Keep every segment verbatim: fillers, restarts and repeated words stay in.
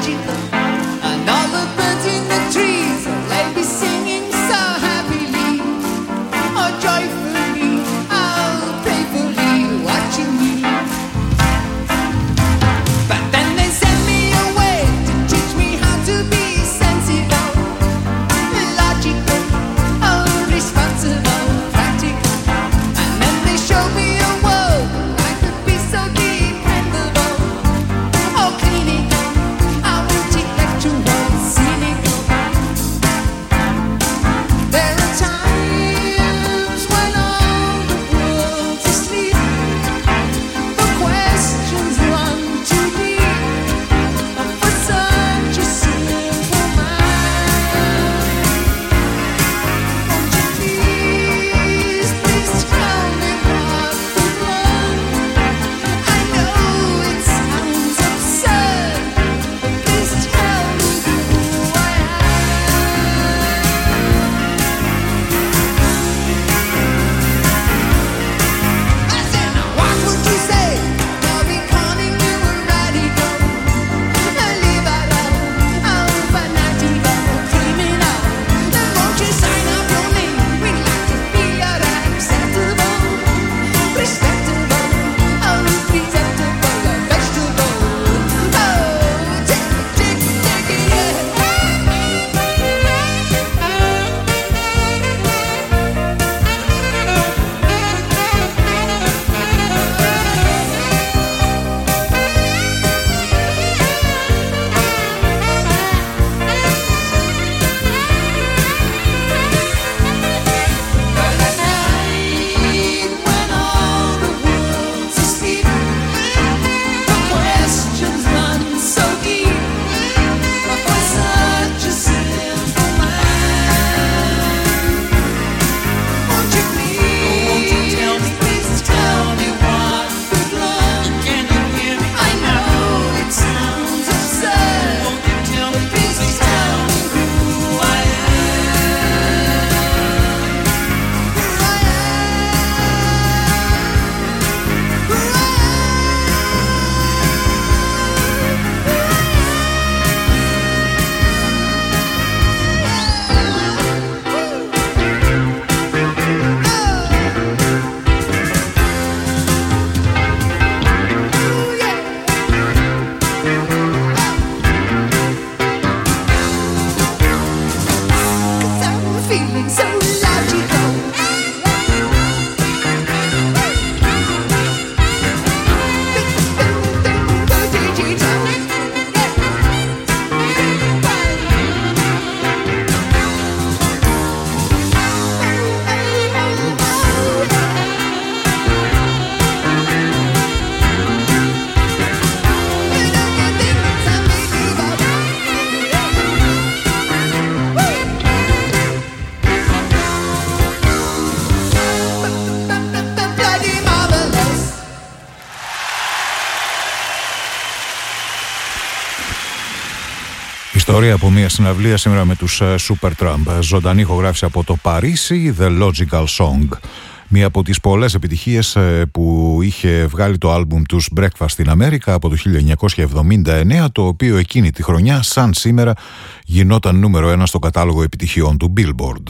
Ιστορία από μια συναυλία σήμερα με τους Supertramp. Ζωντανή ηχογράφηση από το Παρίσι, The Logical Song. Μία από τις πολλές επιτυχίες που είχε βγάλει το άλμπουμ τους Breakfast in America από το χίλια εννιακόσια εβδομήντα εννέα, το οποίο εκείνη τη χρονιά, σαν σήμερα, γινόταν νούμερο ένα στο κατάλογο επιτυχιών του Billboard.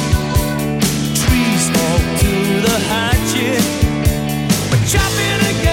Chopping again.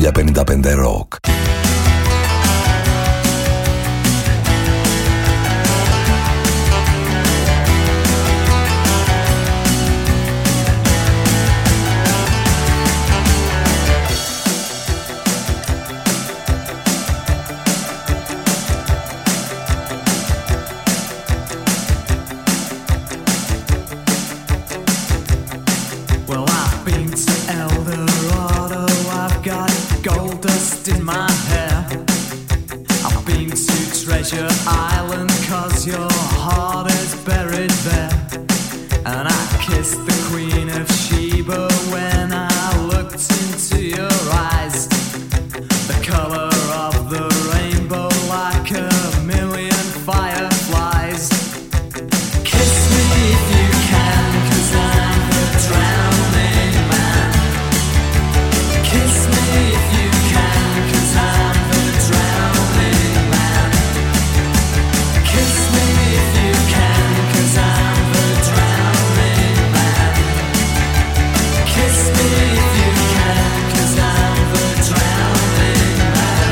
χίλια πενήντα πέντε Rock. Island, 'cause your heart is buried there. And I kissed the Queen of Sheba when I looked into your eyes. The color of the rainbow like a million fireflies. Kiss me if you can, 'cause I'm the drowning man. Kiss me if you can, 'cause I'm the drowning man. Kiss me if you can, 'cause I'm the drowning man. Kiss me if you can, 'cause I'm the drowning man.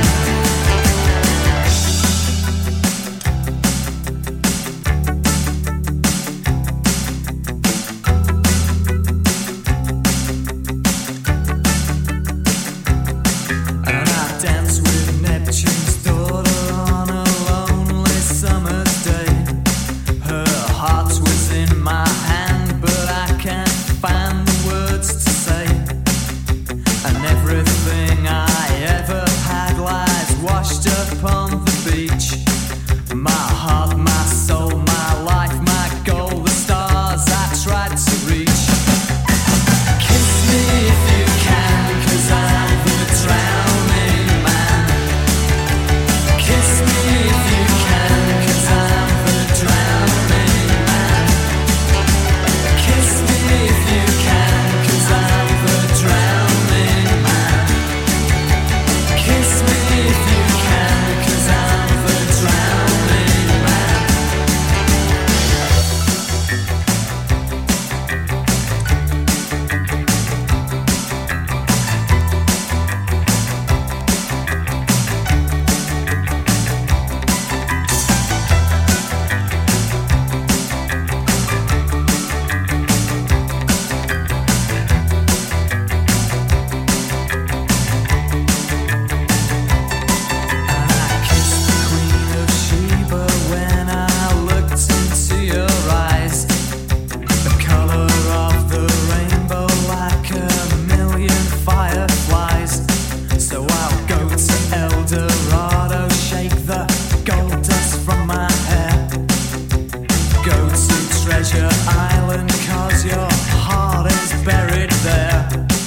And I dance with Neptune's daughter on a lonely summer's day. Her heart was in my hand, but I can't find the words to say. And everything I ever had lies washed up on the beach. My heart, my soul, my life, my goal, the stars I tried to reach. Kiss me if you can, 'cause I'm the drowning man. Kiss me if you can, 'cause I'm the drowning man. Kiss me if you can, 'cause I'm the drowning man. Kiss me if you can, 'cause I'm the drowning man. And I kissed the Queen of Sheba when I looked into your eyes. The color of the rainbow like a million fireflies. So I'll go to El Dorado, shake the gold dust from my hair. Go to Treasure Island, 'cause your heart is buried there.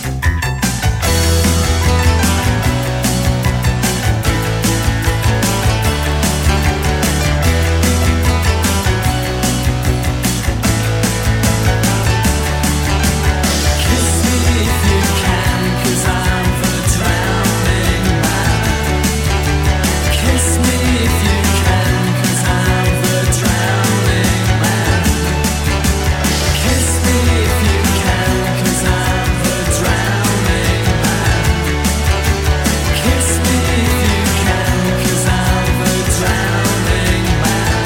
Kiss me if you can, 'cause I'm the drowning man. Kiss me if you can, 'cause I'm the drowning man. Kiss me if you can, 'cause I'm the drowning man. Kiss me if you can, 'cause I'm the drowning man.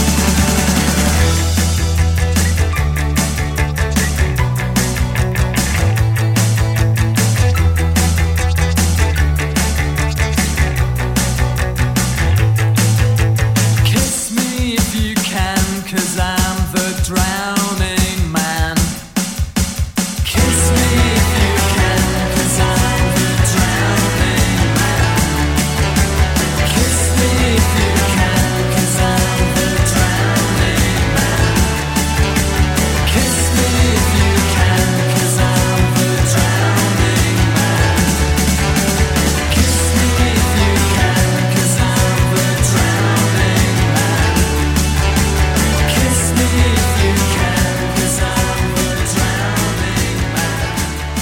Kiss me if you can, 'cause I'm the drowning man. Kiss me if you can, 'cause I'm the drowning man. Kiss me if you can, 'cause I'm the drowning man. Kiss me if you can, 'cause I'm the drowning man. Kiss me if you can, 'cause I'm the drowning man. Kiss me if you can, 'cause I'm the drowning man.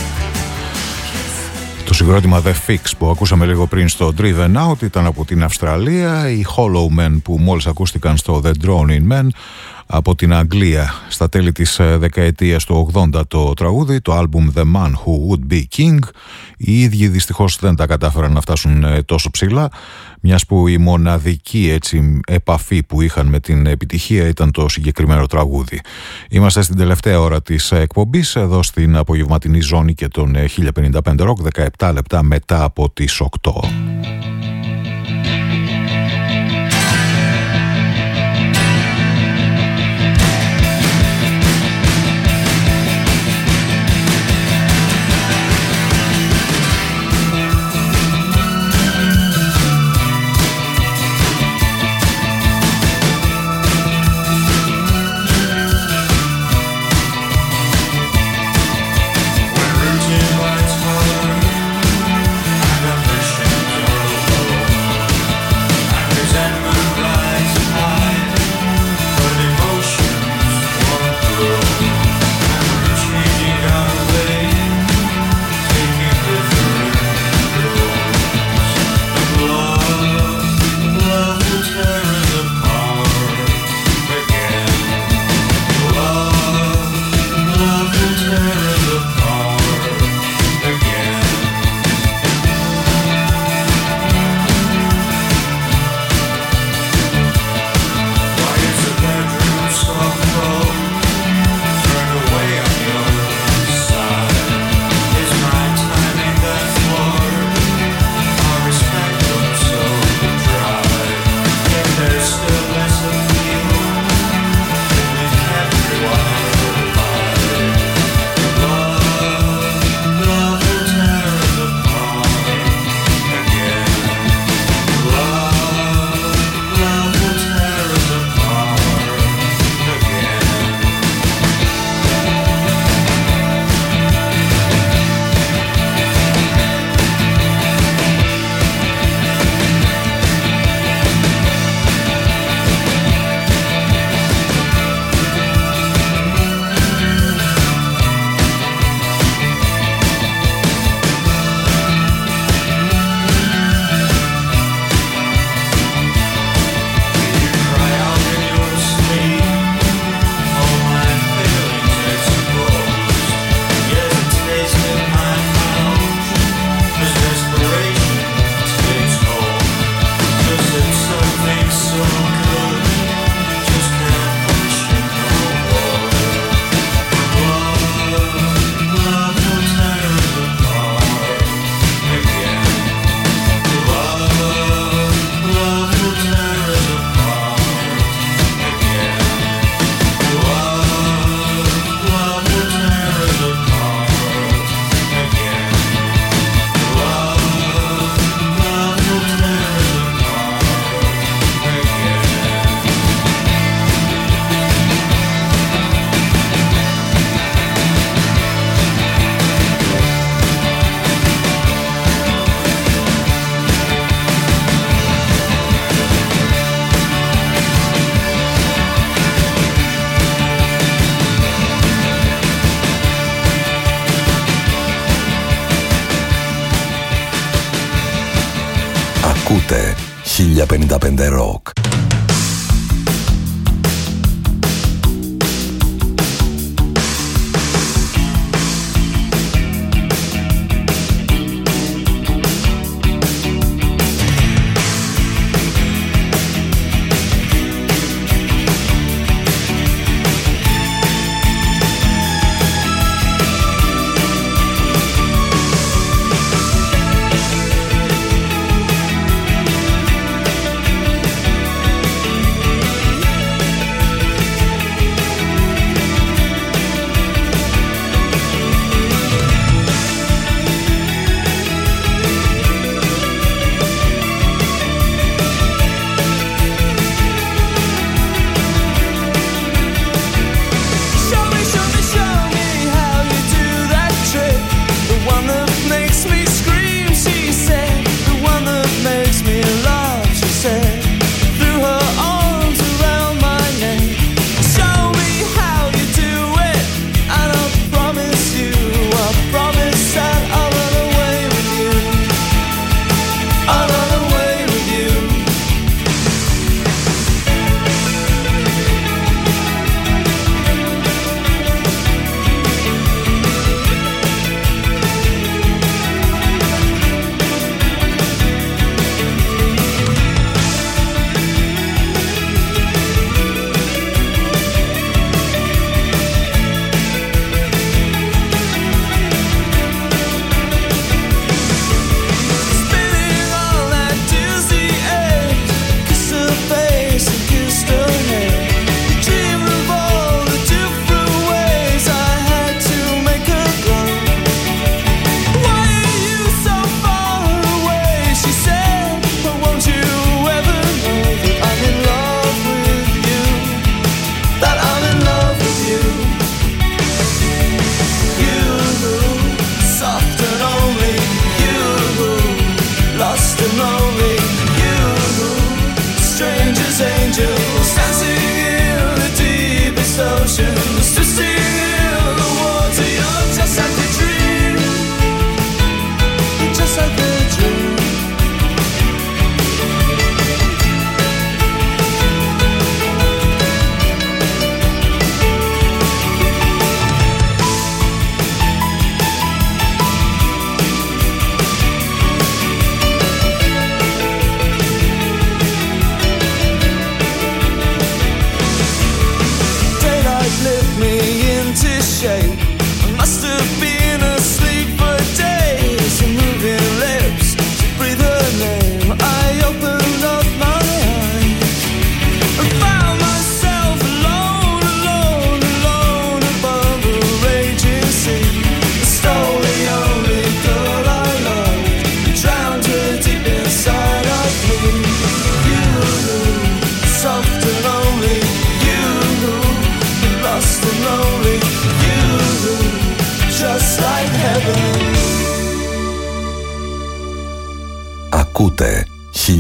Το συγκρότημα The Fix που ακούσαμε λίγο πριν στο Driven Out ήταν από την Αυστραλία. Οι Hollow Men που μόλις ακούστηκαν στο The Drowning Men από την Αγγλία στα τέλη της δεκαετίας του ογδόντα το τραγούδι, το άλμπουμ The Man Who Would Be King. Οι ίδιοι δυστυχώς δεν τα κατάφεραν να φτάσουν τόσο ψηλά, μιας που η μοναδική έτσι επαφή που είχαν με την επιτυχία ήταν το συγκεκριμένο τραγούδι. Είμαστε στην τελευταία ώρα της εκπομπής, εδώ στην απογευματινή ζώνη και τον χίλια πενήντα πέντε Rock, δεκαεπτά λεπτά μετά από τις οκτώ. Ακούτε χίλια πενήντα πέντε Rock.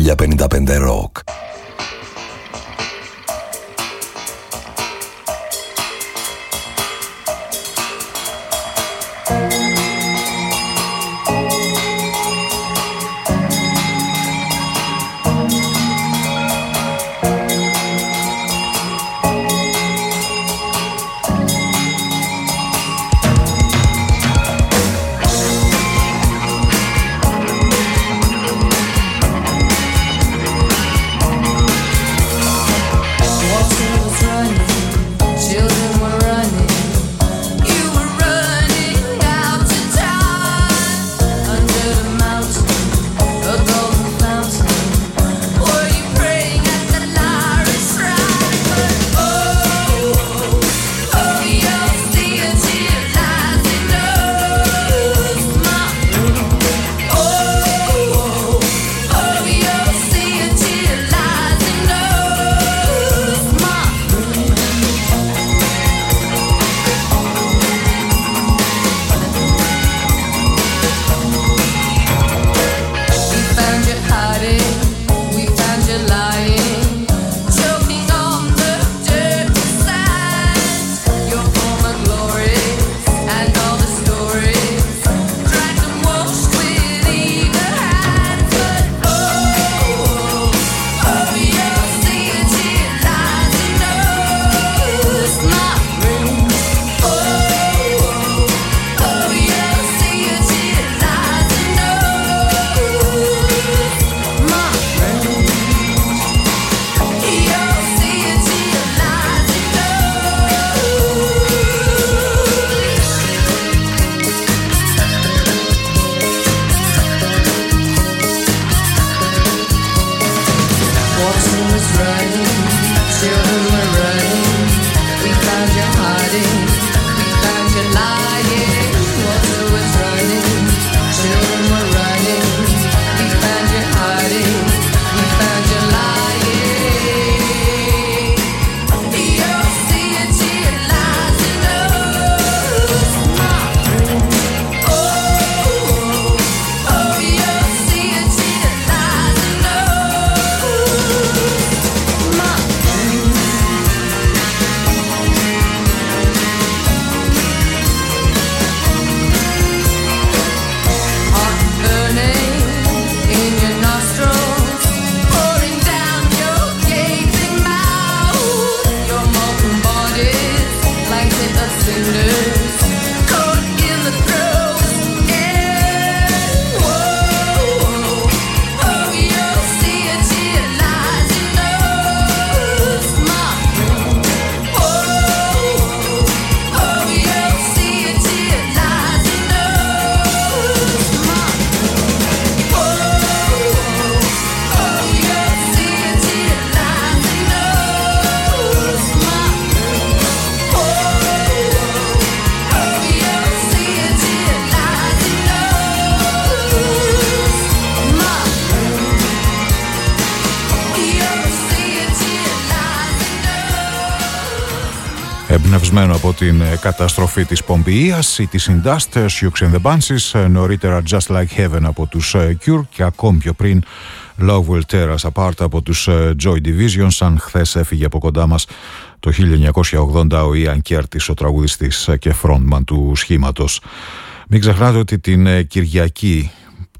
χίλια πενήντα πέντε Rock. Εμπνευσμένο από την καταστροφή της Πομπιείας ή της Indust, Siouxsie and the Banshees, νωρίτερα Just Like Heaven από τους Cure και ακόμη πιο πριν Love Will Tear Us Apart από τους Joy Division. Σαν χθες έφυγε από κοντά μας το χίλια εννιακόσια ογδόντα ο Ian Curtis, ο τραγουδιστής και frontman του σχήματος. Μην ξεχνάτε ότι την Κυριακή,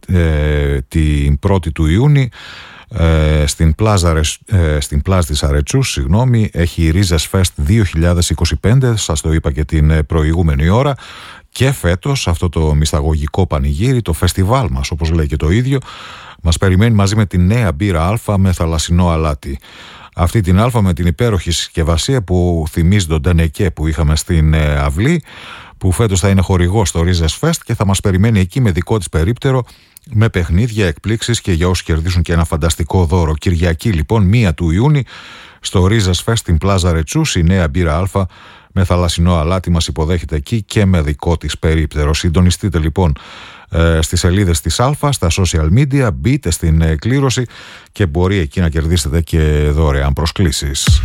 ε, την πρώτη του Ιούνιου, Ε, στην, πλάζα, ε, στην πλάζ της Αρετσούς, συγγνώμη, έχει η Ρίζες Fest δύο χιλιάδες είκοσι πέντε, σας το είπα και την προηγούμενη ώρα, και φέτος αυτό το μυσταγωγικό πανηγύρι, το φεστιβάλ μας όπως λέει και το ίδιο, μας περιμένει μαζί με τη νέα μπύρα Α με θαλασσινό αλάτι. Αυτή την Α με την υπέροχη συσκευασία που θυμίζει τον Ντενεκέ που είχαμε στην ε, αυλή, που φέτος θα είναι χορηγός στο Ρίζες Fest και θα μας περιμένει εκεί με δικό της περίπτερο, με παιχνίδια, εκπλήξεις και για όσους κερδίσουν και ένα φανταστικό δώρο. Κυριακή λοιπόν μία του Ιούνιου στο Ρίζες Fest στην πλάζα Ρετσούς, η νέα μπύρα Α με θαλασσινό αλάτι μας υποδέχεται εκεί και με δικό της περίπτερο. Συντονιστείτε λοιπόν ε, στις σελίδες της Α, στα social media, μπείτε στην ε, κλήρωση και μπορεί εκεί να κερδίσετε και δωρεάν προσκλήσεις.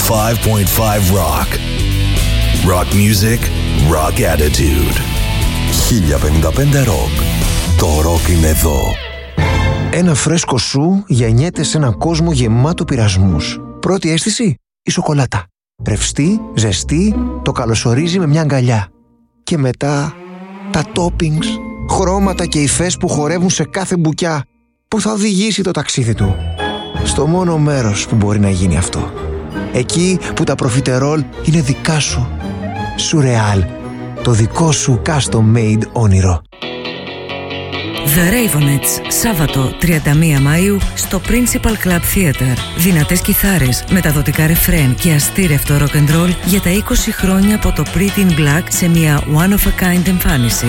five point five Rock. Rock music, rock attitude. χίλια πενήντα πέντε Rock. Το rock είναι εδώ. Ένα φρέσκο σου γεννιέται σε έναν κόσμο γεμάτο πειρασμούς. Πρώτη αίσθηση, η σοκολάτα. Ρευστή, ζεστή, το καλωσορίζει με μια αγκαλιά. Και μετά, τα toppings, χρώματα και υφές που χορεύουν σε κάθε μπουκιά, που θα οδηγήσει το ταξίδι του στο μόνο μέρος που μπορεί να γίνει αυτό. Εκεί που τα προφιτερόλ είναι δικά σου. Σουρεάλ, το δικό σου custom-made όνειρο. The Raveonettes, Σάββατο τριάντα μία Μαΐου στο Principal Club Theatre. Δυνατές κιθάρες, μεταδοτικά ρεφρέν και αστήρευτο rock and roll για τα είκοσι χρόνια από το Pretty in Black σε μια one-of-a-kind εμφάνιση.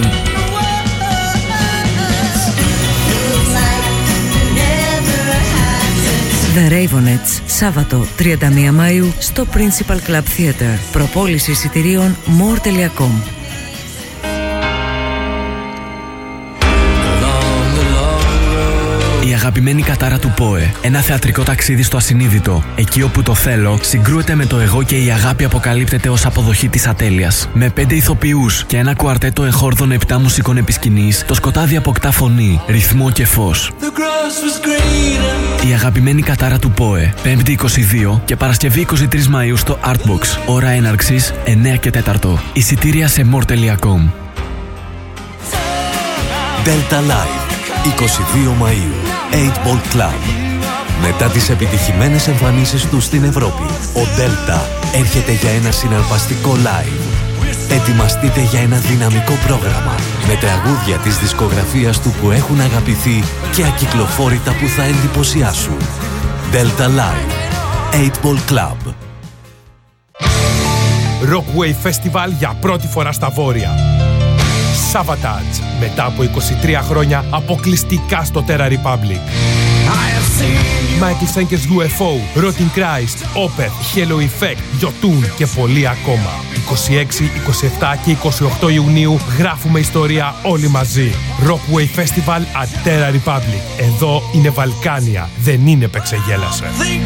The Raveonettes, Σάββατο τριάντα μία Μαΐου στο Principal Club Theatre. Προπόληση εισιτηρίων more τελεία com. Η αγαπημένη κατάρα του ΠΟΕ. Ένα θεατρικό ταξίδι στο ασυνείδητο. Εκεί όπου το θέλω συγκρούεται με το εγώ και η αγάπη αποκαλύπτεται ως αποδοχή της ατέλειας. Με πέντε ηθοποιούς και ένα κουαρτέτο εχόρδων επτά μουσικών επισκηνής, το σκοτάδι αποκτά φωνή, ρυθμό και φως. Η αγαπημένη κατάρα του ΠΟΕ. Πέμπτη είκοσι δύο και Παρασκευή είκοσι τρεις Μαΐου στο Artbox. Ώρα έναρξης εννιά και τέταρτο. Εισιτήρια σε more τελεία com. Delta Live. είκοσι δύο Μαΐου. eight Ball Club. Μετά τις επιτυχημένες εμφανίσεις του στην Ευρώπη, ο Delta έρχεται για ένα συναρπαστικό live. Ετοιμαστείτε για ένα δυναμικό πρόγραμμα με τραγούδια της δισκογραφίας του που έχουν αγαπηθεί και ακυκλοφόρητα που θα εντυπωσιάσουν. Delta Live. eight Ball Club. Rockwave Festival για πρώτη φορά στα Βόρεια. Savatage, μετά από είκοσι τρία χρόνια αποκλειστικά στο Terra Republic. Michael Schenker's γιου εφ ο, Rotting Christ, Opeth, Halo Effect, Jotun και πολλοί ακόμα. είκοσι έξι, είκοσι επτά και είκοσι οκτώ Ιουνίου γράφουμε ιστορία όλοι μαζί. Rockwave Festival at Terra Republic. Εδώ είναι Βαλκάνια, δεν είναι Πεξεγέλασε.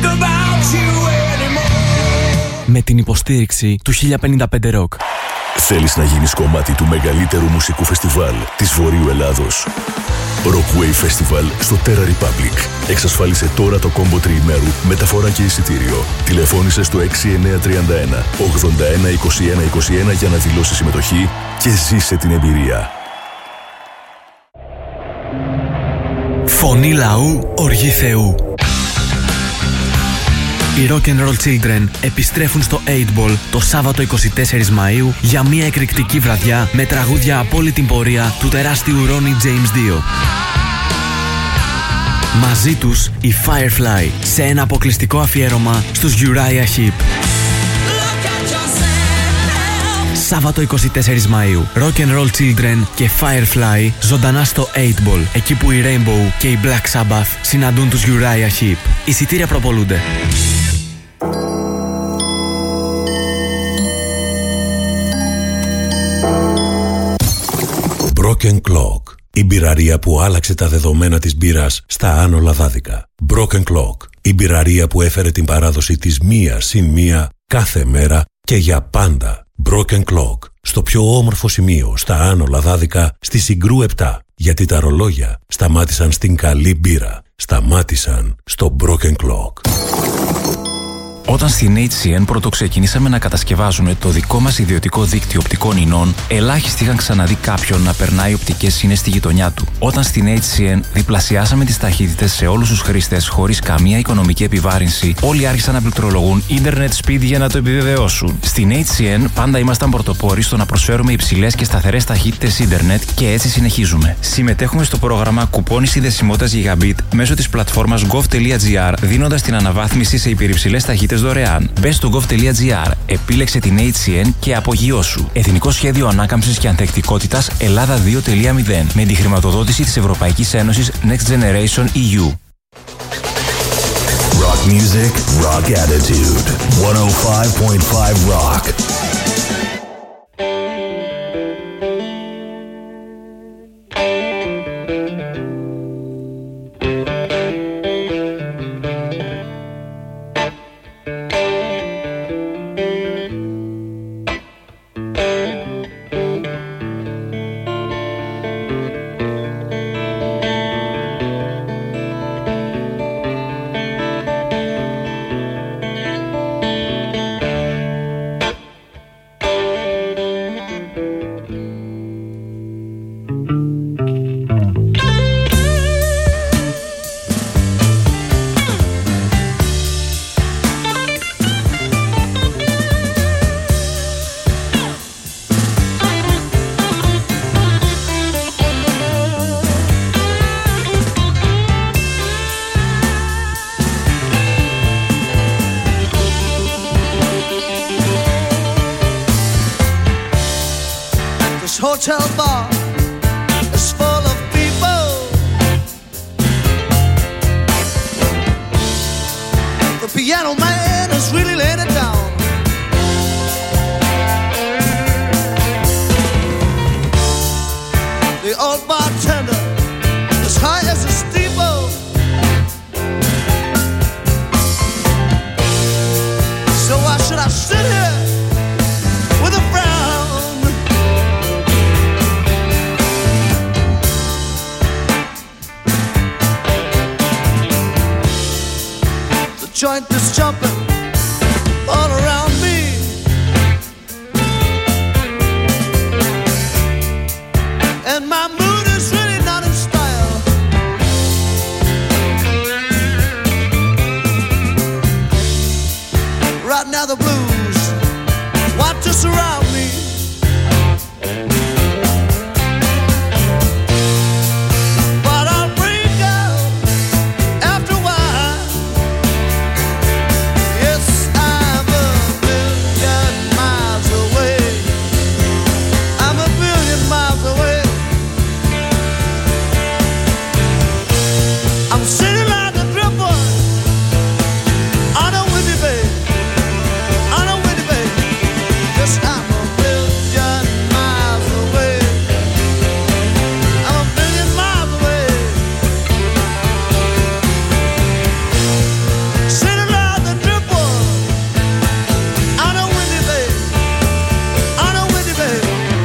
Με την υποστήριξη του χίλια πενήντα πέντε Rock. Θέλεις να γίνεις κομμάτι του μεγαλύτερου μουσικού φεστιβάλ της Βορείου Ελλάδος? Rockwave Festival στο Terra Republic. Εξασφάλισε τώρα το κόμπο τριημέρου, μεταφορά και εισιτήριο. Τηλεφώνησε στο έξι εννιά τρία ένα ογδόντα ένα είκοσι ένα είκοσι ένα για να δηλώσεις συμμετοχή και ζήσε την εμπειρία. Φωνή λαού, οργή Θεού. Οι Rock and Roll Children επιστρέφουν στο eight Ball το Σάββατο είκοσι τέσσερις Μαΐου για μια εκρηκτική βραδιά με τραγούδια από όλη την πορεία του τεράστιου Ronnie James δύο. Μαζί τους η Firefly σε ένα αποκλειστικό αφιέρωμα στους Uriah Heep. Σάββατο είκοσι τέσσερις Μαΐου, Rock and Roll Children και Firefly ζωντανά στο eight Ball, εκεί που η Rainbow και η Black Sabbath συναντούν τους Uriah Heep. Εισιτήρια προπολούνται. Broken Clock. Η μπειραρία που άλλαξε τα δεδομένα της μπύρας στα άνω λαδάδικα. Broken Clock. Η μπειραρία που έφερε την παράδοση της μία συν μία κάθε μέρα και για πάντα. Broken Clock. Στο πιο όμορφο σημείο στα άνω λαδάδικα στη Συγκρού επτά. Γιατί τα ρολόγια σταμάτησαν στην καλή μπύρα. Σταμάτησαν στο Broken Clock. Όταν στην έιτς σι εν πρώτο ξεκινήσαμε να κατασκευάζουμε το δικό μας ιδιωτικό δίκτυο οπτικών ινών, ελάχιστοι είχαν ξαναδεί κάποιον να περνάει οπτικές ίνες στη γειτονιά του. Όταν στην έιτς σι εν διπλασιάσαμε τις ταχύτητες σε όλους τους χρήστες χωρίς καμία οικονομική επιβάρυνση, όλοι άρχισαν να πληκτρολογούν ίντερνετ speed για να το επιβεβαιώσουν. Στην έιτς σι εν πάντα ήμασταν πρωτοπόροι στο να προσφέρουμε υψηλές και σταθερές ταχύτητες ίντερνετ και έτσι συνεχίζουμε. Συμμετέχουμε στο πρόγραμμα κουπόνι συνδεσιμότητας Gigabit μέσω της πλατφόρμας gov τελεία gr, δίνοντας την αναβάθμιση σε υπερυψηλές ταχύτητες δωρεάν. Μπες στο gov τελεία gr, επίλεξε την έιτς σι εν και απογειώσου. Εθνικό Σχέδιο Ανάκαμψης και Ανθεκτικότητας Ελλάδα δύο τελεία μηδέν με τη χρηματοδότηση της Ευρωπαϊκής Ένωσης Next Generation ι γιου. Rock music, rock attitude. εκατόν πέντε κόμμα πέντε Rock. This hotel bar is full of people. The piano man is really laying it down. The old bartender as high as a steeple. So why should I sit here with a frown? The joint is jumping all around me. And my mood is really not in style. Right now the blues want to surround me. But I'll break out after a while. Yes, I'm a million miles away. I'm a billion miles away. I'm sitting like a dripper on a windy bay, on a windy bay. Yes, I'm a billion miles away. I'm a billion miles away. Sitting like a dripper on a windy bay, on a windy bay.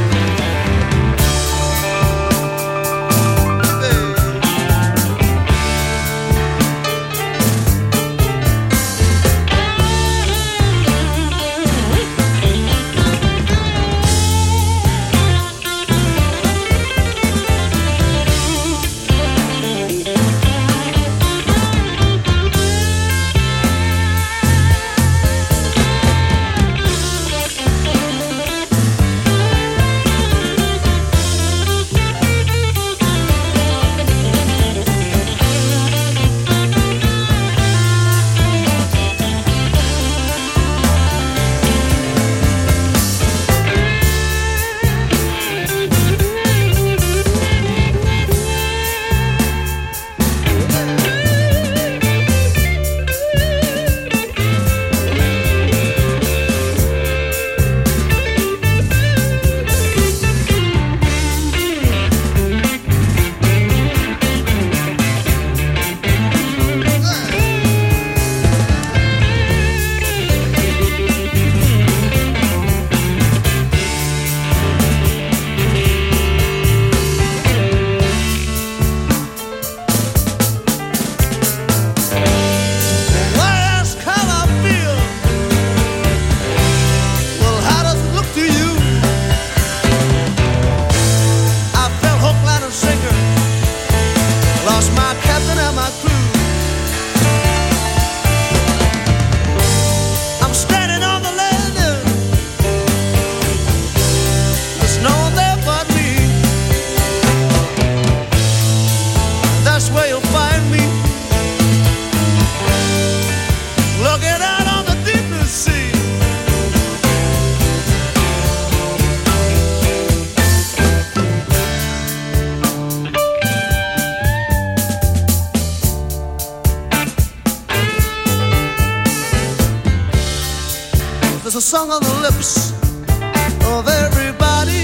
Why ask how I feel? Well, how does it look to you? I fell hook, line, and sinker. Lost my captain and my crew. I'm standing on the landing. There's no one there but me. That's where you'll find me. Looking out on the deepest sea. There's a song on the lips of everybody.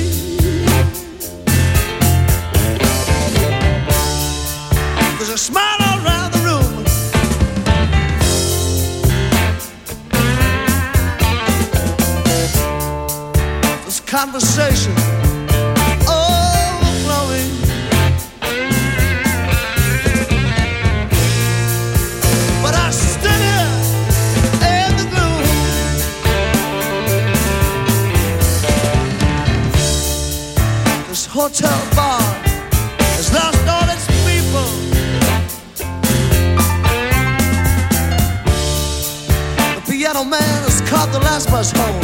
There's a smile all around the room. This conversation overflowing. But I stood here in the gloom. This hotel bar has lost all its people. The piano man has caught the last bus home.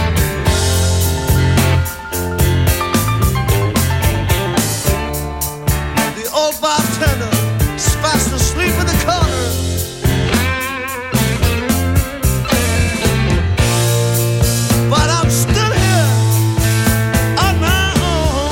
The old bartender is fast asleep in the corner. But I'm still here on my own.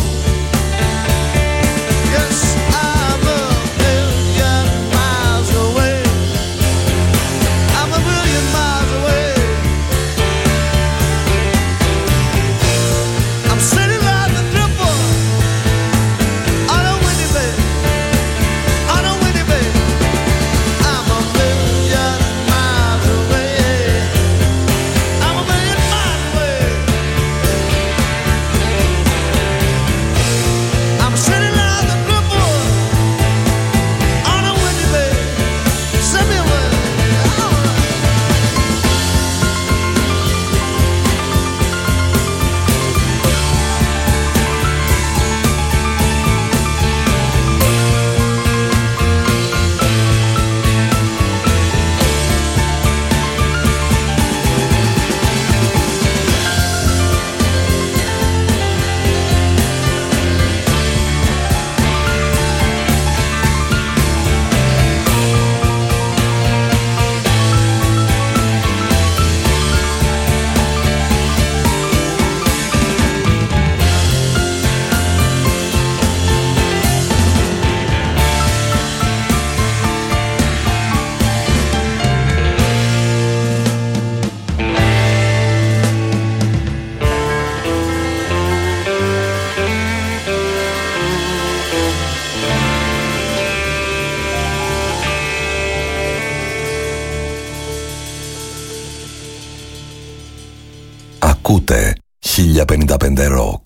Ακούτε χίλια πενήντα πέντε Rock.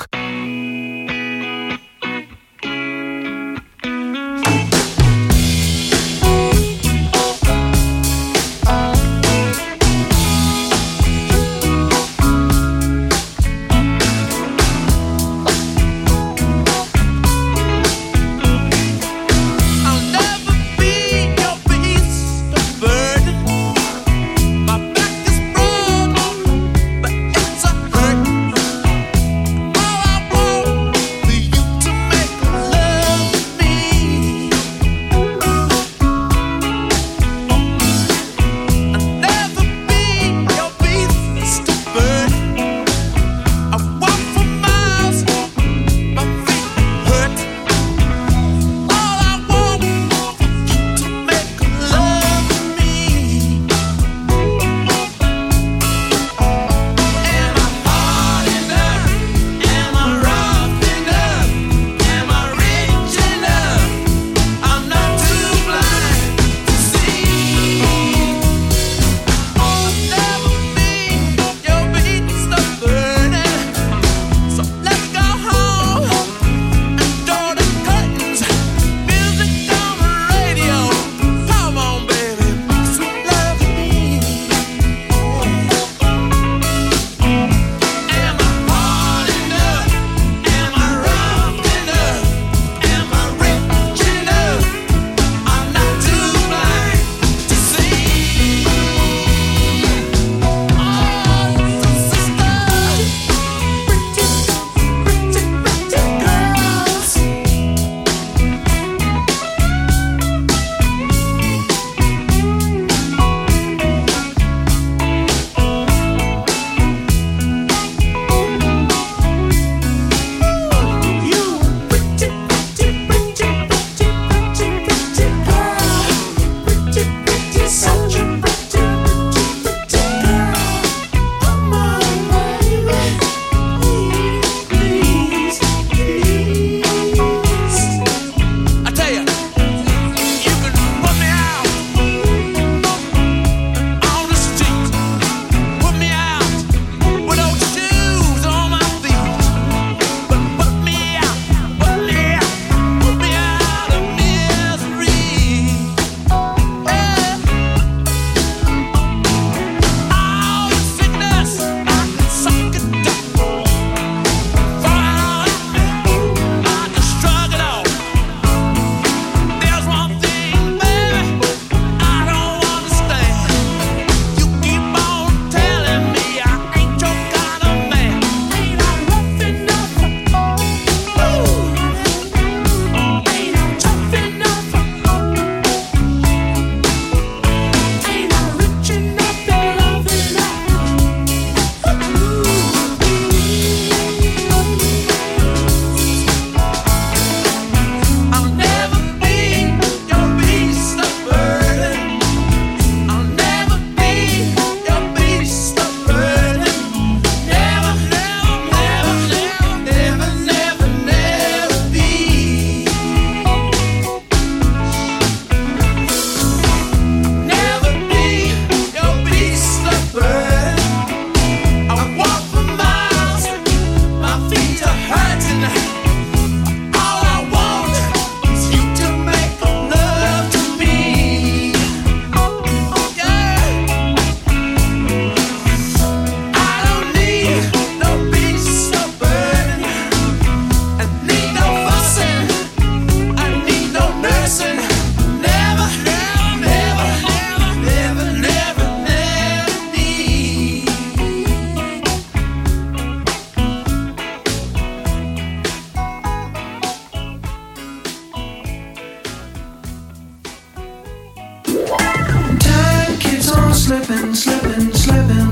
slipping, slipping, slipping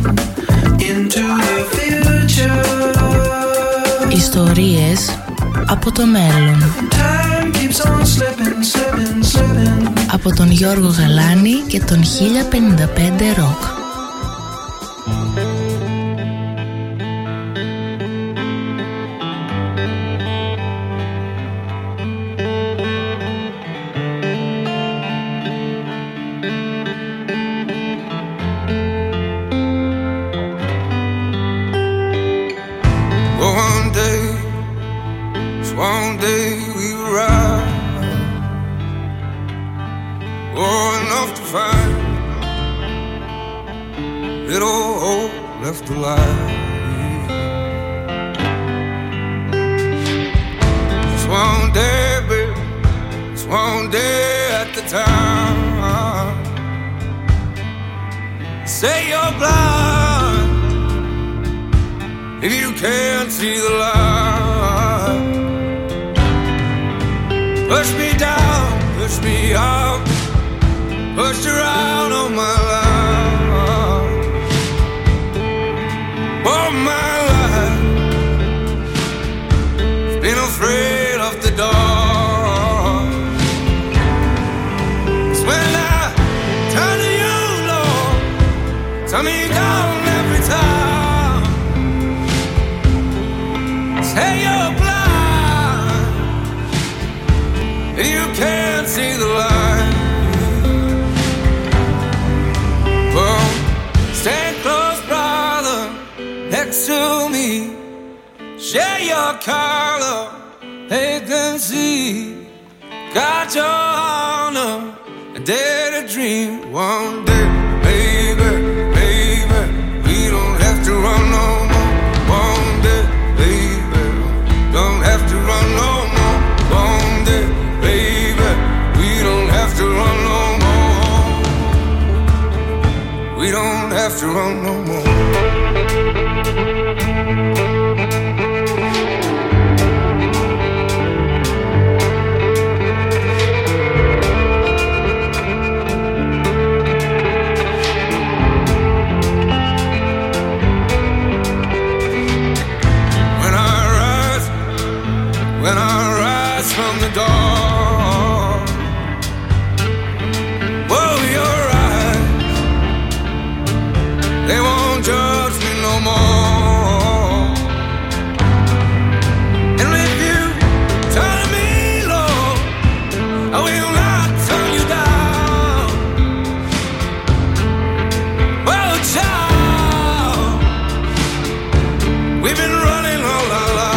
into the future. Ιστορίες από το μέλλον. Time keeps on slipping, slipping, slipping. Από τον Γιώργο Γαλάνη και τον χίλια πενήντα πέντε Rock. one day we will ride, oh, enough to find little hope left alive. Just one day, baby, just one day at the time. Say you're blind if you can't see the light. Push me down, push me out, push around on my life. All my life been afraid of the dark. It's when I turn to you, Lord, turn me down every time. Say you're blind, you can't see the light. Well, stand close, brother, next to me. Share your color, they can see. Got your honor, I dare to dream. One day, baby, baby, we don't have to run no more. One day, baby, don't have to run no more. One day, baby, we don't have to run no more. We don't have to run no more. When I rise from the dawn, whoa, your eyes, they won't judge me no more. And if you turn to me, Lord, I will not turn you down. Well, child, we've been running all our lives.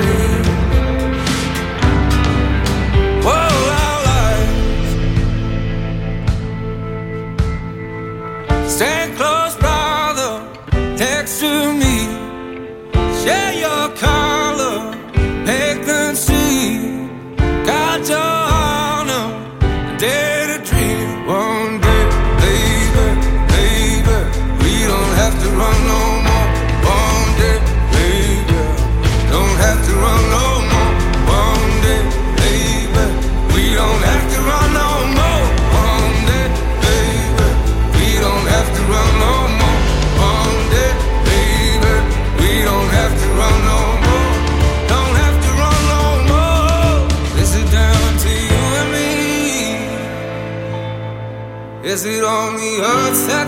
Stand close, brother, next to me. Share your color, make them see. Got your honor, dare to dream. One day, baby, baby, we don't have to run no more. One day, baby, don't have to run no more. One day, baby, we don't have to run no more. One day, baby, we don't have to run no more. One day, baby, we don't have to run no more. Don't have to run no more. Is it down to you and me? Is it on the earth that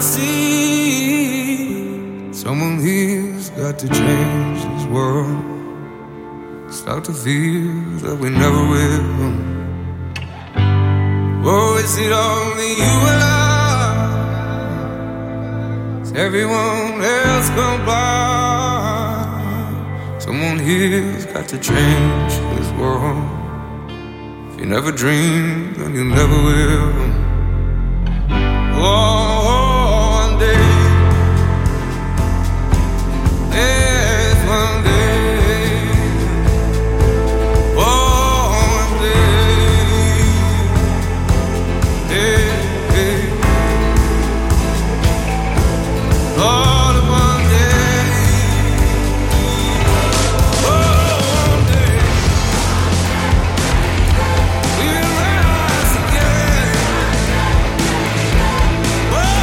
sees? Someone here's got to change this world. Start to feel that we never will. Oh, is it only you and I? Everyone else gone blind. Someone here's got to change this world. If you never dream, then you never will. Oh, one day, yes, one day. Oh, one day, yeah, yeah. Lord, one day, oh, one day, we will rise again. Oh,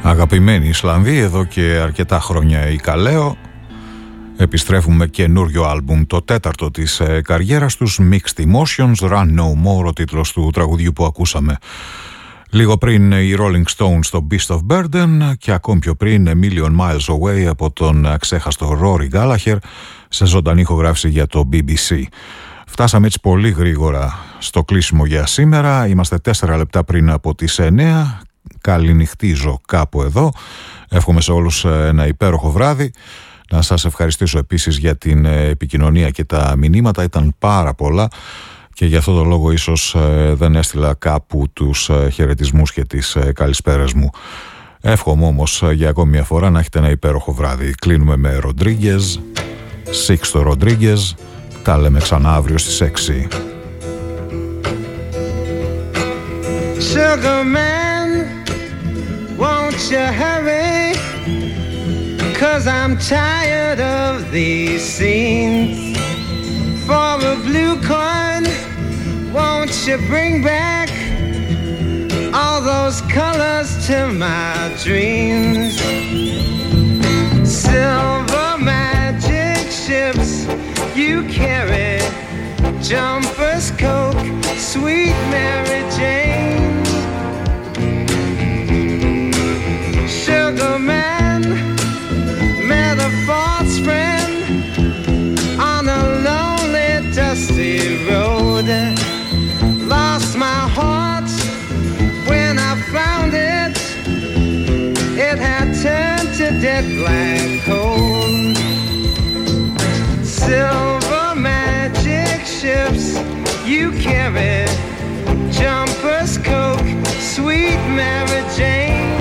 Αγαπημένοι Ισλανδοί, εδώ και αρκετά χρόνια η Καλέο. Επιστρέφουμε με καινούριο άλμπουμ, το τέταρτο της ε, καριέρας τους, Mixed Emotions, Run No More, ο τίτλος του τραγουδιού που ακούσαμε. Λίγο πριν οι Rolling Stones στο Beast of Burden και ακόμη πιο πριν A Million Miles Away από τον ξέχαστο Rory Gallagher σε ζωντανή ηχογράφηση για το μπι μπι σι. Φτάσαμε έτσι πολύ γρήγορα στο κλείσιμο για σήμερα. Είμαστε τέσσερα λεπτά πριν από τις εννέα. Καληνυχτίζω κάπου εδώ. Εύχομαι σε όλους ένα υπέροχο βράδυ. Να σας ευχαριστήσω επίσης για την επικοινωνία και τα μηνύματα. Ήταν πάρα πολλά και γι' αυτό το λόγο ίσως δεν έστειλα κάπου τους χαιρετισμούς και τις καλησπέρες μου. Εύχομαι όμως για ακόμη μια φορά να έχετε ένα υπέροχο βράδυ. Κλείνουμε με Rodriguez, Sixto Rodriguez. Τα λέμε ξανά αύριο στις έξι. Sugar man, won't you hurry? 'Cause I'm tired of these scenes. For a blue coin, won't you bring back all those colors to my dreams? Silver magic ships you carry, jumpers, Coke, sweet Mary Jane. Sugar man met a false friend on a lonely, dusty road. Lost my heart when I found it. It had turned to dead black coal. Silver magic ships you carry, jumpers, Coke, sweet Mary Jane.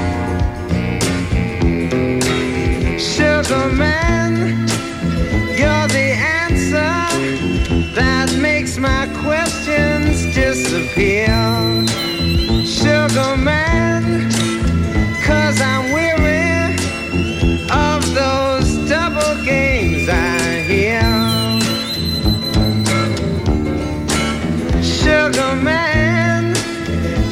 Sugar man, you're the answer that makes my questions disappear. Sugar man, 'cause I'm weary of those double games I hear. Sugar man,